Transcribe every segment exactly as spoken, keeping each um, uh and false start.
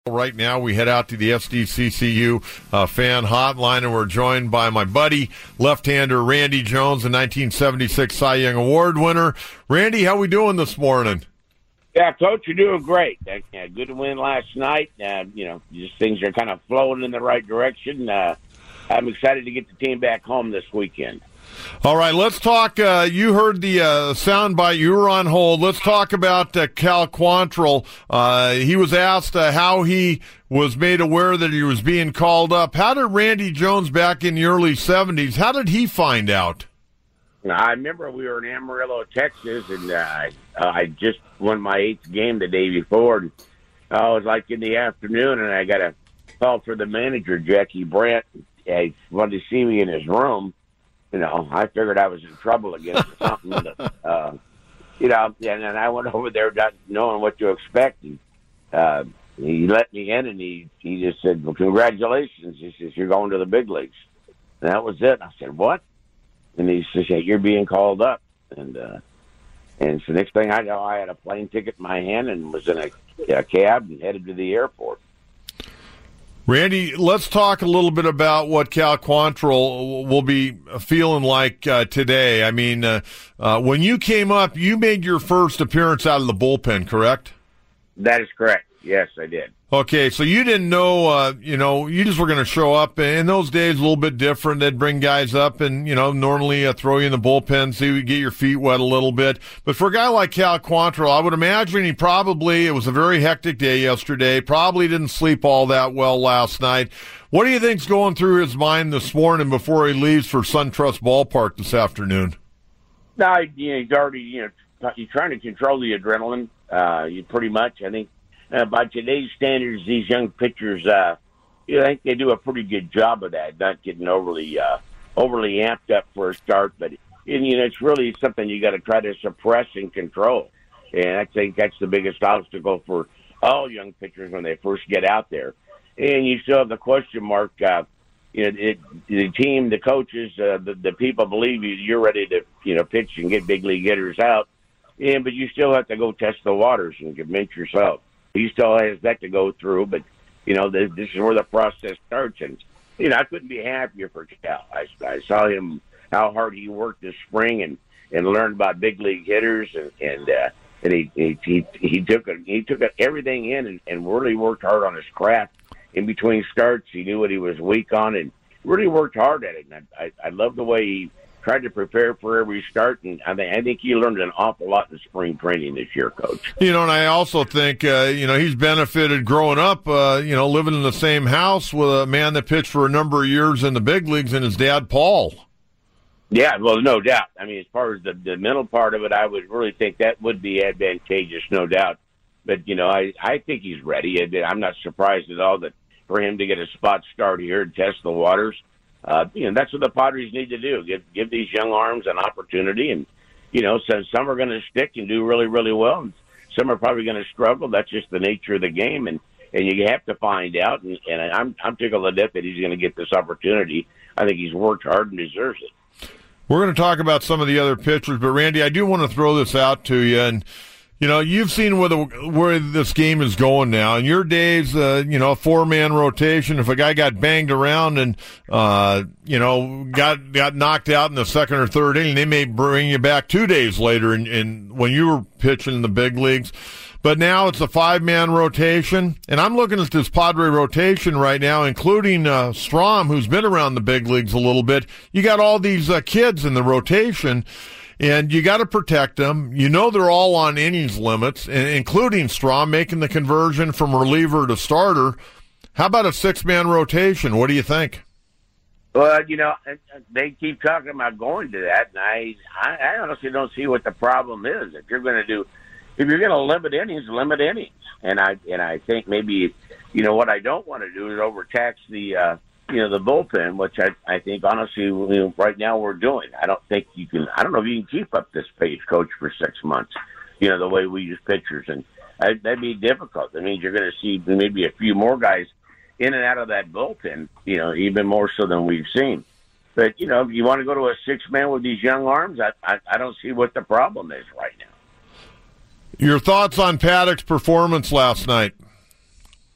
Right now, we head out to the S D C C U uh, fan hotline, and we're joined by my buddy, left-hander Randy Jones, the nineteen seventy-six Cy Young Award winner. Randy, how we doing this morning? Yeah, Coach, you're doing great. Uh, yeah, good win last night. Uh, you know, just things are kind of flowing in the right direction. Uh, I'm excited to get the team back home this weekend. All right, let's talk. Uh, you heard the uh, soundbite. You were on hold. Let's talk about uh, Cal Quantrill. Uh, he was asked uh, how he was made aware that he was being called up. How did Randy Jones back in the early seventies, how did he find out? I remember we were in Amarillo, Texas, and uh, I just won my eighth game the day before. And I was like in the afternoon, and I got a call for the manager, Jackie Brandt. He wanted to see me in his room. You know, I figured I was in trouble again or something. uh, you know, and then I went over there not knowing what to expect. And, uh, he let me in, and he, he just said, well, congratulations. He says, you're going to the big leagues. And that was it. And I said, what? And he says, yeah, you're being called up. And uh, and so next thing I know, I had a plane ticket in my hand and was in a, a cab and headed to the airport. Randy, let's talk a little bit about what Cal Quantrill will be feeling like uh, today. I mean, uh, uh, when you came up, you made your first appearance out of the bullpen, correct? That is correct. Yes, I did. Okay, so you didn't know, uh, you know, you just were going to show up. In those days, a little bit different. They'd bring guys up and, you know, normally uh, throw you in the bullpen so you get your feet wet a little bit. But for a guy like Cal Quantrill, I would imagine he probably, it was a very hectic day yesterday, probably didn't sleep all that well last night. What do you think's going through his mind this morning before he leaves for SunTrust Ballpark this afternoon? No, you know, he's already, you know, you're trying to control the adrenaline. Uh, you pretty much, I think, Uh, by today's standards, these young pitchers, uh, you know, I think they do a pretty good job of that, not getting overly uh, overly amped up for a start. But, and, you know, it's really something you got to try to suppress and control. And I think that's the biggest obstacle for all young pitchers when they first get out there. And you still have the question mark, uh, you know, it, the team, the coaches, uh, the, the people believe you, you're ready to, you know, pitch and get big league hitters out. And, but you still have to go test the waters and convince yourself. He still has that to go through, but, you know, this, this is where the process starts. And, you know, I couldn't be happier for Cal. I, I saw him, how hard he worked this spring and, and learned about big league hitters. And, and, uh, and he, he, he, he took it, he took it, everything in and, and really worked hard on his craft in between starts. He knew what he was weak on and really worked hard at it. And I, I, I love the way he tried to prepare for every start, and I think I think he learned an awful lot in spring training this year, Coach. You know, and I also think, uh, you know, he's benefited growing up, uh, you know, living in the same house with a man that pitched for a number of years in the big leagues and his dad, Paul. Yeah, well, no doubt. I mean, as far as the, the mental part of it, I would really think that would be advantageous, no doubt. But, you know, I, I think he's ready. I'm not surprised at all that for him to get a spot start here and test the waters. Uh, you know, that's what the Padres need to do. Give give these young arms an opportunity. And, you know, so some are going to stick and do really, really well. And some are probably going to struggle. That's just the nature of the game. And, and you have to find out. And, and I'm, I'm tickled to death that he's going to get this opportunity. I think he's worked hard and deserves it. We're going to talk about some of the other pitchers. But, Randy, I do want to throw this out to you. And, you know, you've seen where, the, where this game is going now. In your days, uh, you know, a four-man rotation, if a guy got banged around and, uh, you know, got got knocked out in the second or third inning, they may bring you back two days later in, in, when you were pitching in the big leagues. But now it's a five-man rotation. And I'm looking at this Padre rotation right now, including uh, Strom, who's been around the big leagues a little bit. You got all these uh, kids in the rotation. And you got to protect them. You know they're all on innings limits, including Strom making the conversion from reliever to starter. How about a six-man rotation? What do you think? Well, you know, they keep talking about going to that, and I, I honestly don't see what the problem is. If you're going to do, if you're going to limit innings, limit innings. And I and I think maybe, you know, what I don't want to do is overtax the. Uh, you know, the bullpen, which I, I think, honestly, you know, right now we're doing. I don't think you can, I don't know if you can keep up this pace, Coach, for six months, you know, the way we use pitchers. And I, that'd be difficult. That means you're going to see maybe a few more guys in and out of that bullpen, you know, even more so than we've seen. But, you know, if you want to go to a six-man with these young arms, I, I, I don't see what the problem is right now. Your thoughts on Paddock's performance last night?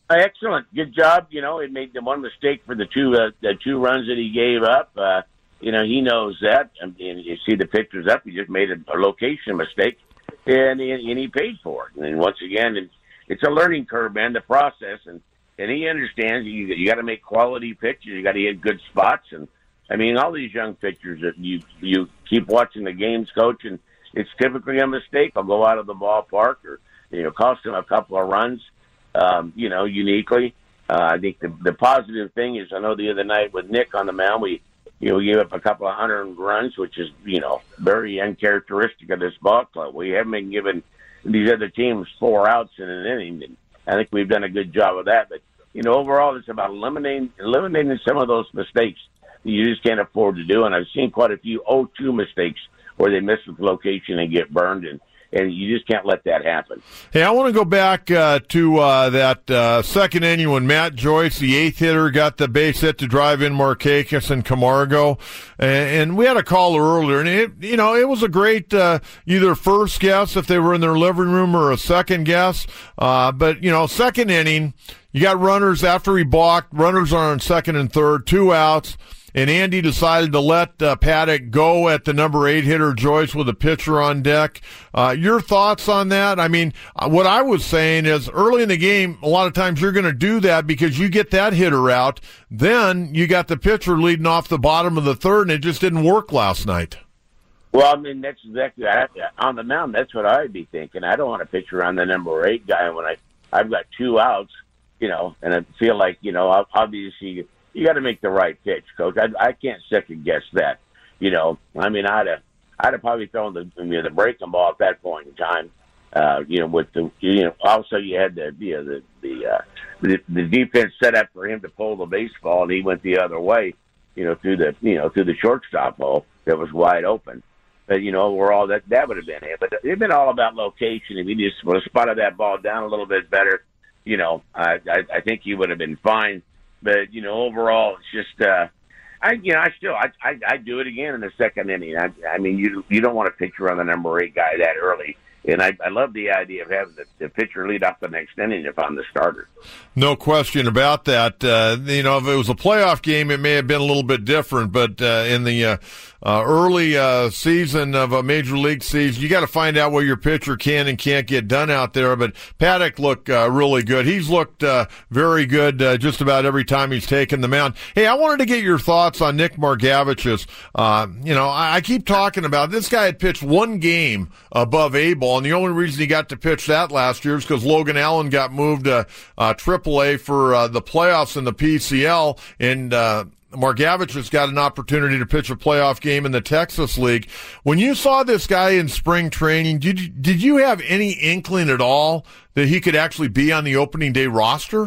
Excellent, good job. You know, it made the one mistake for the two uh, the two runs that he gave up. Uh, you know, he knows that. And you see the pictures up. He just made a, a location mistake, and, and he paid for it. And once again, it's, it's a learning curve, man. The process, and and he understands you. You got to make quality pitches. You got to hit good spots, and I mean, all these young pitchers that you you keep watching the games, coach, and it's typically a mistake. I'll go out of the ballpark, or you know, cost them a couple of runs. Um, you know, uniquely. Uh, I think the the positive thing is, I know the other night with Nick on the mound, we you know we gave up a couple of hundred runs, which is you know very uncharacteristic of this ball club. We haven't been giving these other teams four outs in an inning, and I think we've done a good job of that. But you know, overall, it's about eliminating eliminating some of those mistakes that you just can't afford to do. And I've seen quite a few oh two mistakes where they miss the location and get burned, and And you just can't let that happen. Hey, I want to go back uh, to uh, that uh, second inning when Matt Joyce, the eighth hitter, got the base hit to drive in Markakis and Camargo. And, and we had a caller earlier, and it, you know, it was a great uh, either first guess if they were in their living room or a second guess. Uh, but, you know, second inning, you got runners after he balked, runners are on second and third, two outs. And Andy decided to let uh, Paddock go at the number eight hitter, Joyce, with a pitcher on deck. Uh, your thoughts on that? I mean, what I was saying is early in the game, a lot of times you're going to do that because you get that hitter out. Then you got the pitcher leading off the bottom of the third, and it just didn't work last night. Well, I mean, that's exactly on the mound. That's what I'd be thinking. I don't want a pitcher on the number eight guy when I, I've got two outs, you know, and I feel like, you know, obviously – you got to make the right pitch, Coach. I, I can't second guess that. You know, I mean, I'd have, I'd have probably thrown the, you know, the breaking ball at that point in time. Uh, you know, with the, you know, also you had the, you know, the, the, uh, the, the defense set up for him to pull the baseball, and he went the other way. You know, through the, you know, through the shortstop hole that was wide open. But you know, overall, that that would have been it. But it'd been all about location. If he just would have spotted that ball down a little bit better, you know, I, I, I think he would have been fine. But, you know, overall, it's just, uh, I, you know, I still, I, I, I do it again in the second inning. I, I mean, you, you don't want to pitcher on the number eight guy that early. And I, I love the idea of having the, the pitcher lead off the next inning if I'm the starter. No question about that. Uh, you know, if it was a playoff game, it may have been a little bit different. But uh, in the uh, uh, early uh, season of a major league season, you got to find out what your pitcher can and can't get done out there. But Paddock looked uh, really good. He's looked uh, very good uh, just about every time he's taken the mound. Hey, I wanted to get your thoughts on Nick Margevicius. Uh, you know, I, I keep talking about this guy had pitched one game above A-ball. And the only reason he got to pitch that last year is because Logan Allen got moved to uh, triple A for uh, the playoffs in the P C L, and uh, Margevicius got an opportunity to pitch a playoff game in the Texas League. When you saw this guy in spring training, did you, did you have any inkling at all that he could actually be on the opening day roster?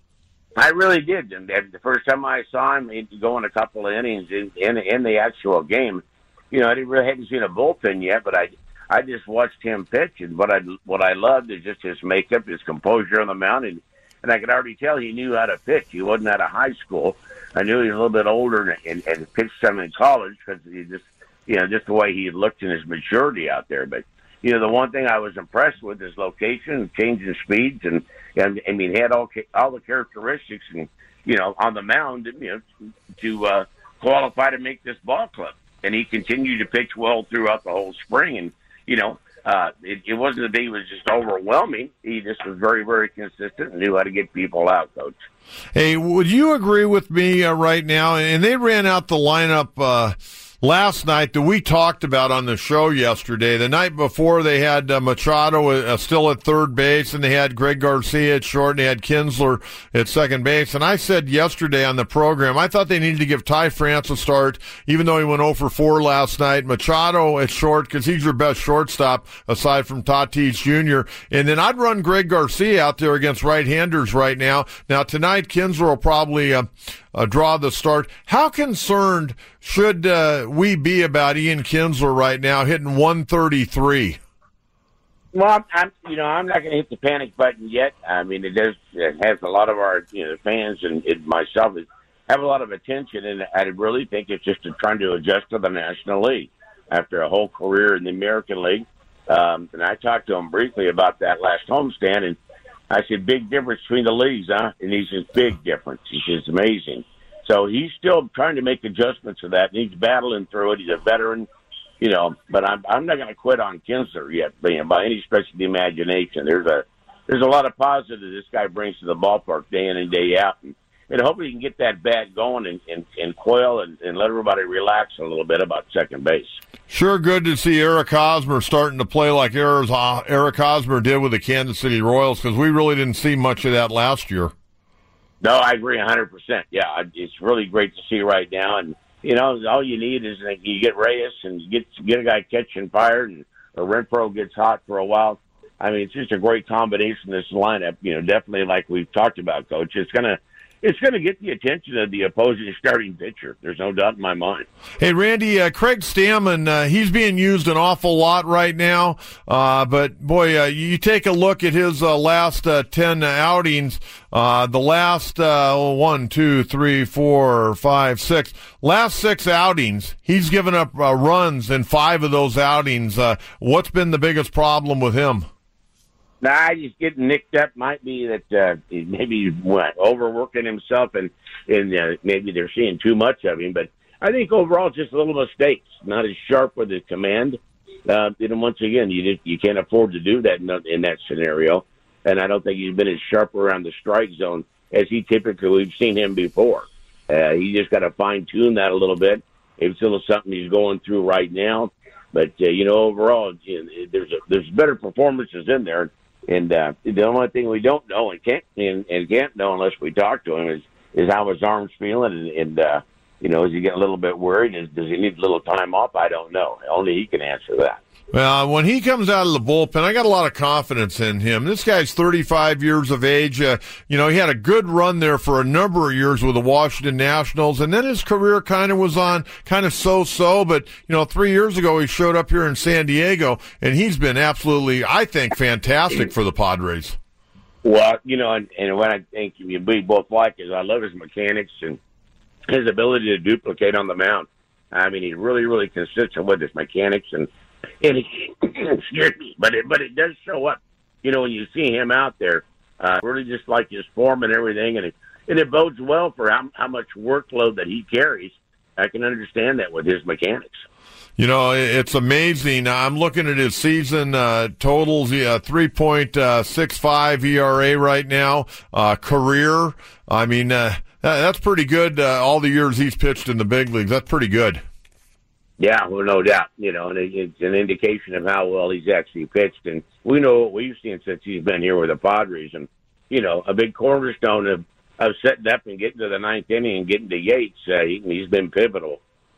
I really did. And the first time I saw him, he'd go in a couple of innings in, in, in the actual game. You know, I didn't really hadn't seen a bullpen yet, but I I just watched him pitch, and what I what I loved is just his makeup, his composure on the mound, and, and I could already tell he knew how to pitch. He wasn't out of high school. I knew he was a little bit older and, and, and pitched some in college because he just, you know, just the way he looked in his maturity out there. But you know, the one thing I was impressed with is location, changing speeds, and and I mean, he had all all the characteristics, and you know, on the mound, you know, to uh, qualify to make this ball club. And he continued to pitch well throughout the whole spring, and you know, uh, it, it wasn't that he was just overwhelming. He just was very, very consistent and knew how to get people out, Coach. Hey, would you agree with me uh, right now? And they ran out the lineup uh, last night that we talked about on the show yesterday. The night before, they had uh, Machado uh, still at third base, and they had Greg Garcia at short, and they had Kinsler at second base. And I said yesterday on the program, I thought they needed to give Ty France a start, even though he went oh for four last night. Machado at short, because he's your best shortstop, aside from Tatis Junior And then I'd run Greg Garcia out there against right-handers right now. Now, tonight, Kinsler will probably uh, uh, draw the start. How concerned should uh, we be about Ian Kinsler right now hitting one thirty-three? Well, I'm, I'm you know, I'm not going to hit the panic button yet. I mean, it does it has a lot of our you know fans and it, myself have a lot of attention, and I really think it's just trying to adjust to the National League after a whole career in the American League. Um, and I talked to him briefly about that last homestand, and I said, big difference between the leagues, huh? And he says, big difference. He says, amazing. So he's still trying to make adjustments to that, and he's battling through it. He's a veteran, you know, but I'm I'm not going to quit on Kinsler yet, you know, by any stretch of the imagination. There's a there's a lot of positive this guy brings to the ballpark day in and day out, and, and hopefully he can get that bat going and, and, and Coyle and, and let everybody relax a little bit about second base. Sure good to see Eric Hosmer starting to play like Eric Hosmer did with the Kansas City Royals, because we really didn't see much of that last year. No, I agree one hundred percent. Yeah, it's really great to see right now. And, you know, all you need is like, you get Reyes and you get, get a guy catching fired, and or Renfroe gets hot for a while. I mean, it's just a great combination, this lineup. You know, definitely like we've talked about, Coach. It's going to It's going to get the attention of the opposing starting pitcher. There's no doubt in my mind. Hey, Randy, uh, Craig Stammen, uh, he's being used an awful lot right now. Uh, but, boy, uh, you take a look at his uh, last uh, ten outings, uh, the last uh, one, two, three, four, five, six, last six outings, he's given up uh, runs in five of those outings. Uh, what's been the biggest problem with him? Nah, he's getting nicked up. Might be that uh, maybe he's what, overworking himself, and and uh, maybe they're seeing too much of him. But I think overall, just little mistakes. Not as sharp with his command. Uh, and once again, you just, you can't afford to do that in, in that scenario. And I don't think he's been as sharp around the strike zone as he typically we've seen him before. Uh, he just got to fine tune that a little bit. It's still something he's going through right now. But uh, you know, overall, you know, there's a, there's better performances in there. And uh, the only thing we don't know and can't and, and can't know unless we talk to him is, is how his arm's feeling, and, and uh, you know, is he getting a little bit worried? Is, does he need a little time off? I don't know. Only he can answer that. Well, when he comes out of the bullpen, I got a lot of confidence in him. This guy's thirty-five years of age. Uh, you know, he had a good run there for a number of years with the Washington Nationals, and then his career kind of was on kind of so-so. But, you know, three years ago he showed up here in San Diego, and he's been absolutely, I think, fantastic for the Padres. Well, you know, and, and what I think we both like is I love his mechanics and his ability to duplicate on the mound. I mean, he's really, really consistent with his mechanics, and And he, excuse me, but it but it does show up, you know, when you see him out there. Uh, really, just like his form and everything, and it and it bodes well for how how much workload that he carries. I can understand that with his mechanics. You know, it's amazing. I'm looking at his season uh, totals. Yeah, three point six five E R A right now. Uh, career, I mean, uh, that's pretty good. Uh, all the years he's pitched in the big leagues, that's pretty good. Yeah, well, no doubt. You know, and it's an indication of how well he's actually pitched. And we know what we've seen since he's been here with the Padres. And, you know, a big cornerstone of, of setting up and getting to the ninth inning and getting to Yates. Uh, he, he's been pivotal.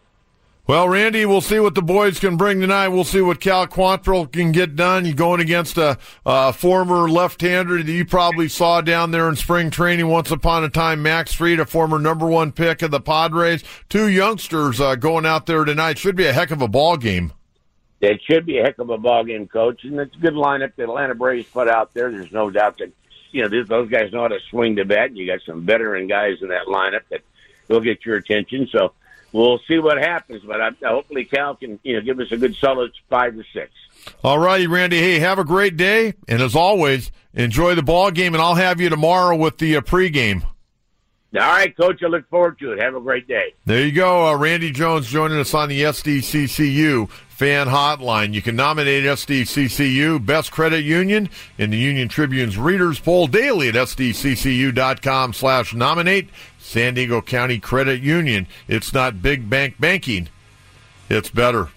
Well, Randy, we'll see what the boys can bring tonight. We'll see what Cal Quantrill can get done. You're going against a, a former left-hander that you probably saw down there in spring training once upon a time, Max Fried, a former number one pick of the Padres. Two youngsters uh, going out there tonight. Should be a heck of a ball game. It should be a heck of a ball game, Coach, and it's a good lineup that Atlanta Braves put out there. There's no doubt that, you know, those guys know how to swing the bat, and you got some veteran guys in that lineup that will get your attention. So we'll see what happens, but I, hopefully Cal can, you know, give us a good solid five or six. All righty, Randy. Hey, have a great day, and as always, enjoy the ball game, and I'll have you tomorrow with the uh, pregame. All right, Coach. I look forward to it. Have a great day. There you go. Uh, Randy Jones joining us on the S D C C U Fan Hotline. You can nominate S D C C U Best Credit Union in the Union Tribune's Readers Poll daily at S D C C U dot com slash nominate. San Diego County Credit Union. It's not big bank banking. It's better.